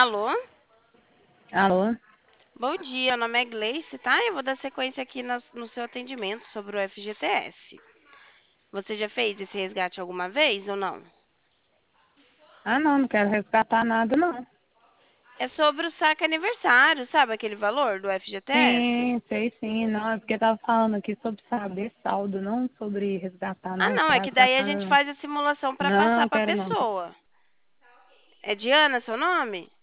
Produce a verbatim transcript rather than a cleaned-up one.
Alô? Alô? Bom dia, meu nome é Gleice, tá? Eu vou dar sequência aqui nas- no, seu atendimento sobre o F G T S. Você já fez esse resgate alguma vez ou não? Ah, não, não quero resgatar nada, não. É sobre o saque aniversário, sabe aquele valor do F G T S? Sim, sei sim, não, é porque tava falando aqui sobre saber saldo, não sobre resgatar, Ah, não, não, é quero que daí a resgatar gente não. faz a simulação para passar Não, para a quero não. pessoa. É Diana seu nome?